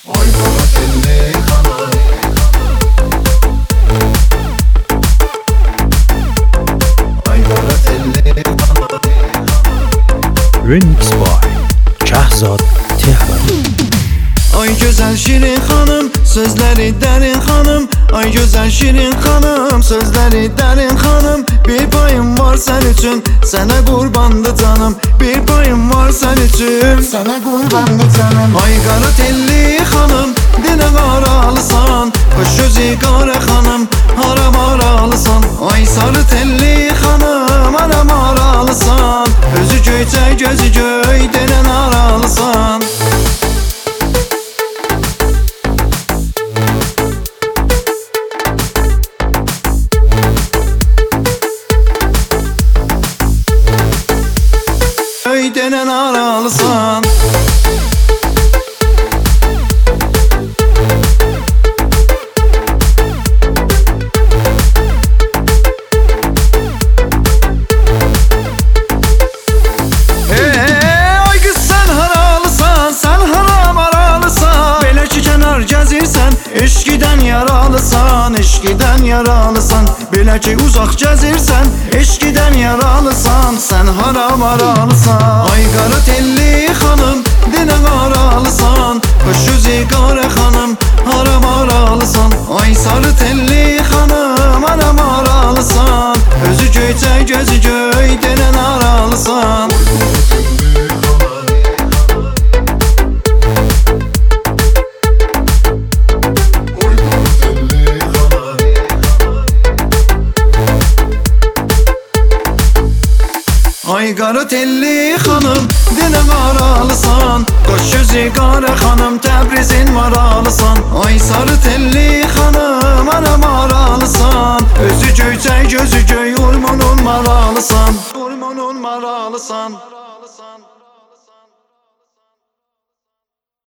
Ay qara telli xanım, ay qara telli xanım. Remix by Şahzad Tehran. Ay güzel şirin hanım, sözleri derin hanım. Ay güzel şirin hanım, sözleri derin hanım. Bir payım var sen için, sana kurbandı canım. Bir payım var sen için, sana kurbandı canım. Ay kara telli hanım, dile karalısan. Hoş gözü kara hanım, haram aralısan. Ay sarı telli hanım, haram aralısan. Özü göyçe gözü göy, denen aralısan. Denen aralısan. Ay kız sen haralısan, sen haram aralısan. Belə ki kənar gəzirsən, eşqiden yaralısan, eşqiden yaralısan. Belə ki uzaq gəzirsən, eşqiden yaralısan, sen haram aralısan. Ay qara telli xanım, dinə qaralısan. Hoş yüzü qara xanım, haram aralısan. Ay sarı telli xanım, haram aralısan. Özü göyçə gözü göy, denən aralısan. Ay qara telli xanım, dinə qaralısan. Qoş yüzü qara xanım, Təbrizin maralısan. Ay sarı telli xanım, anam aralısan. Özü göyçək gözü göy, urmunun maralısan. Urmunun maralısan.